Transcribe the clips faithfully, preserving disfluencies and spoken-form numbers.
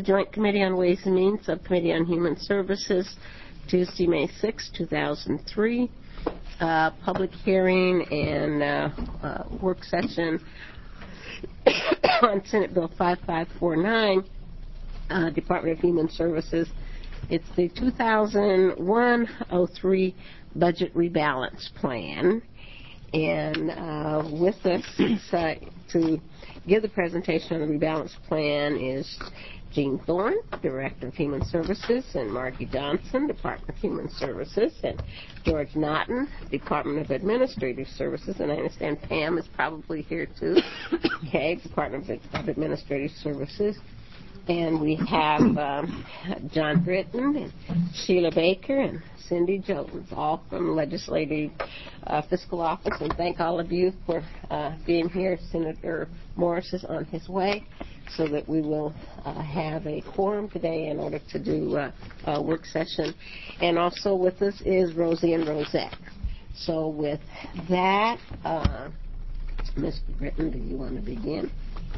Joint Committee on Ways and Means, Subcommittee on Human Services, Tuesday, May sixth, two thousand three. Uh, public hearing and uh, uh, work session on Senate Bill five five four nine, uh, Department of Human Services. It's the two thousand one oh three Budget Rebalance Plan. And uh, with us uh, to give the presentation on the rebalance plan is Jean Thorne, Director of Human Services, and Margie Johnson, Department of Human Services, and George Naughton, Department of Administrative Services, and I understand Pam is probably here too. Okay, Department of Administrative Services. And we have um, John Britton and Sheila Baker and Cindy Jones, all from Legislative uh, Fiscal Office. And thank all of you for uh, being here. Senator Morris is on his way, so that we will uh, have a quorum today in order to do uh, a work session. And also with us is Rosie and Rosette. So with that, uh, Mister Britton, do you want to begin?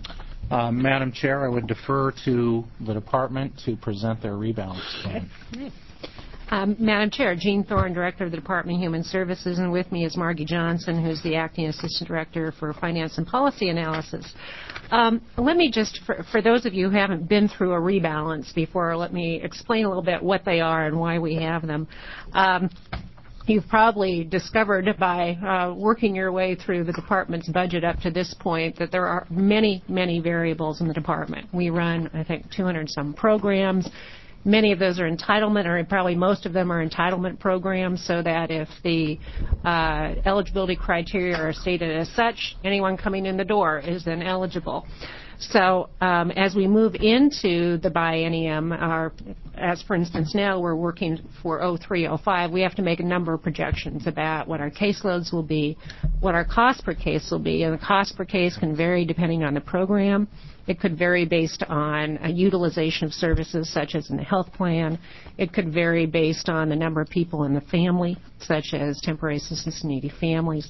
Uh, Madam Chair, I would defer to the department to present their rebalance plan. Okay. Um, Madam Chair, Jean Thorne, Director of the Department of Human Services, and with me is Margie Johnson, who's the Acting Assistant Director for Finance and Policy Analysis. Um, let me just, for, for those of you who haven't been through a rebalance before, let me explain a little bit what they are and why we have them. Um, You've probably discovered by uh, working your way through the department's budget up to this point that there are many, many variables in the department. We run, I think, two hundred some programs. Many of those are entitlement, or probably most of them are entitlement programs, so that if the uh, eligibility criteria are stated as such, anyone coming in the door is then eligible. So um, as we move into the biennium, our, as for instance now we're working for oh three oh five, we have to make a number of projections about what our caseloads will be, what our cost per case will be, and the cost per case can vary depending on the program. It could vary based on a utilization of services such as in the health plan. It could vary based on the number of people in the family, such as temporary assistance needy families.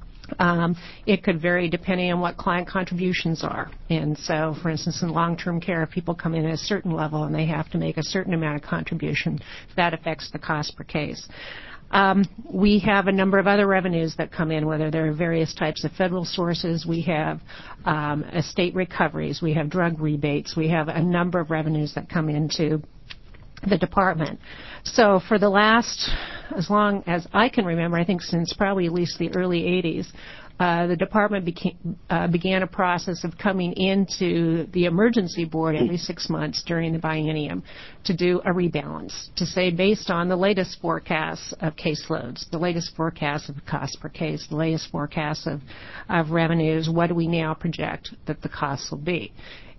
Um, it could vary depending on what client contributions are. And so, for instance, in long-term care, if people come in at a certain level and they have to make a certain amount of contribution, that affects the cost per case. Um, we have a number of other revenues that come in, whether there are various types of federal sources. We have um, estate recoveries. We have drug rebates. We have a number of revenues that come into the department. So for the last, as long as I can remember, I think since probably at least the early eighties, uh, the department became, uh, began a process of coming into the emergency board every six months during the biennium to do a rebalance, to say based on the latest forecasts of caseloads, the latest forecasts of cost per case, the latest forecasts of, of revenues, what do we now project that the costs will be.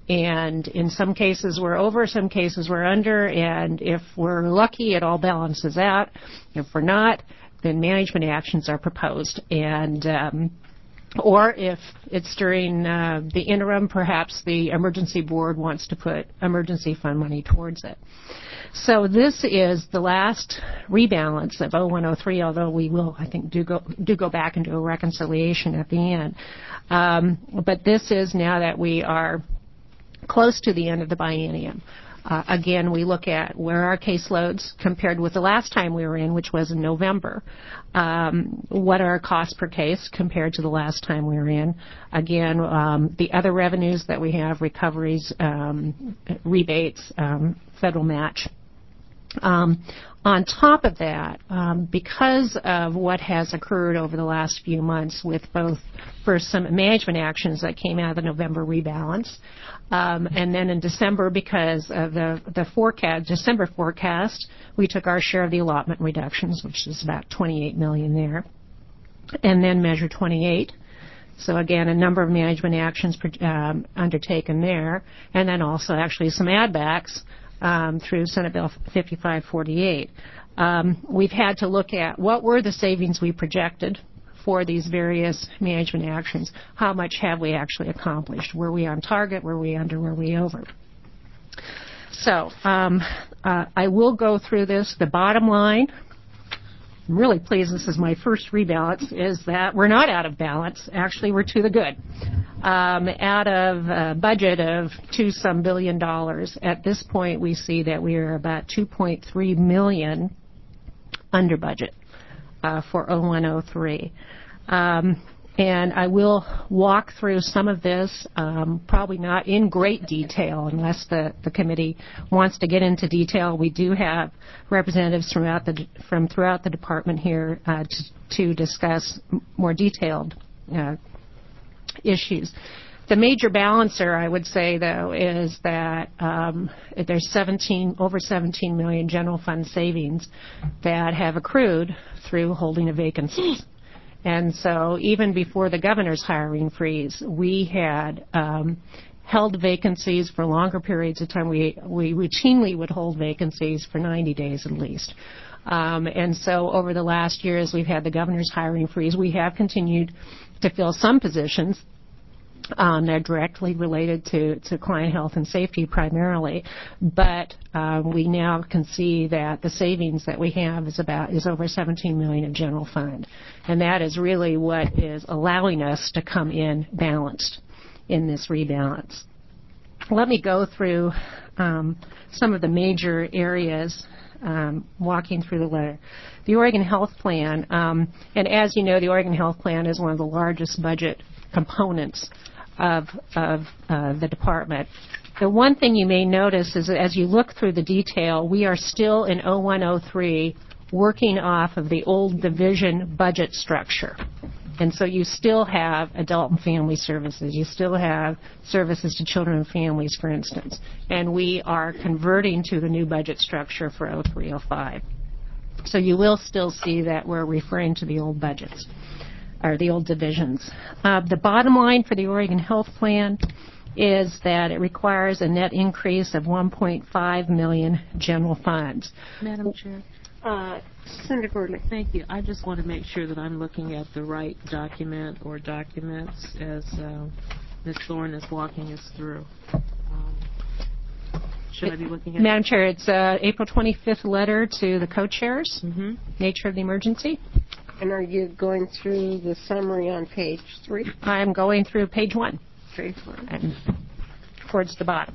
And in some cases we're over, some cases we're under, and if we're lucky, it all balances out. If we're not, then management actions are proposed. And um, or if it's during uh, the interim, perhaps the emergency board wants to put emergency fund money towards it. So this is the last rebalance of oh one oh three, although we will, I think, do go, do go back and do a reconciliation at the end. Um, but this is now that we are close to the end of the biennium. Uh, again, we look at where our caseloads compared with the last time we were in, which was in November. Um, what are our costs per case compared to the last time we were in? Again, um, the other revenues that we have, recoveries, um, rebates, um, federal match. Um, on top of that, um, because of what has occurred over the last few months with both first some management actions that came out of the November rebalance, um, and then in December because of the, the forecast, December forecast, we took our share of the allotment reductions, which is about twenty-eight million dollars there, and then Measure twenty-eight. So again, a number of management actions um, undertaken there, and then also actually some add-backs Um, through Senate Bill fifty-five forty-eight. Um, we've had to look at what were the savings we projected for these various management actions. How much have we actually accomplished? Were we on target? Were we under? Were we over? So um, uh, I will go through this. The bottom line I'm really pleased this is my first rebalance, is that we're not out of balance. Actually, we're to the good. Um, out of a budget of two some billion dollars, at this point we see that we are about two point three million under budget uh, for oh one oh three. Um, And I will walk through some of this, um, probably not in great detail unless the, the committee wants to get into detail. We do have representatives throughout the, from throughout the department here uh, to, to discuss more detailed uh, issues. The major balancer, I would say, though, is that um, there's seventeen, over seventeen million general fund savings that have accrued through holding of vacancies. And so even before the governor's hiring freeze, we had um, held vacancies for longer periods of time. We, we routinely would hold vacancies for ninety days at least. Um, and so over the last year, as we've had the governor's hiring freeze, we have continued to fill some positions. Um, they're directly related to, to client health and safety primarily, but uh, we now can see that the savings that we have is about is over seventeen million in general fund, and that is really what is allowing us to come in balanced in this rebalance. Let me go through um, some of the major areas. Um, walking through the letter. The Oregon Health Plan, um, and as you know, the Oregon Health Plan is one of the largest budget components of, of uh, the department. The one thing you may notice is that as you look through the detail, we are still in oh one oh three working off of the old division budget structure. And so you still have adult and family services. You still have services to children and families, for instance. And we are converting to the new budget structure for oh three oh five. So you will still see that we're referring to the old budgets, or the old divisions. Uh, the bottom line for the Oregon Health Plan is that it requires a net increase of one point five million general funds. Madam Chair. Uh, Senator Gordon. Thank you. I just want to make sure that I'm looking at the right document or documents as uh, Miz Thorne is walking us through. Um, should I be looking at Madam Chair, it's uh, April twenty-fifth letter to the co-chairs, mm-hmm. nature of the emergency. And are you going through the summary on page three? I'm going through page one. Page one. And towards the bottom,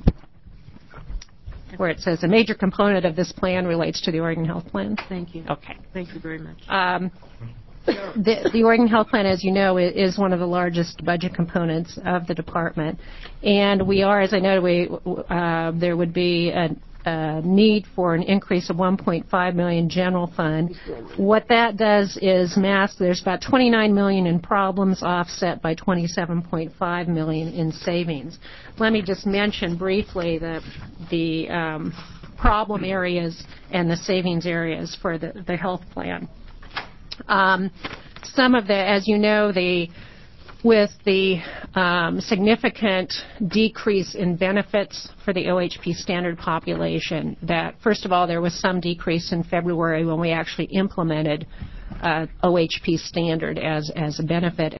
where it says a major component of this plan relates to the Oregon Health Plan. Thank you. Okay. Thank you very much. Um, the, the Oregon Health Plan, as you know, is one of the largest budget components of the department, and we are, as I noted, we, uh, there would be a, a need for an increase of one point five million general fund. What that does is mask. There's about twenty-nine million in problems, offset by twenty-seven point five million in savings. Let me just mention briefly the the um, problem areas and the savings areas for the, the health plan. Um, some of the, as you know, the with the um, significant decrease in benefits for the O H P standard population, that first of all there was some decrease in February when we actually implemented uh, O H P standard as as a benefit.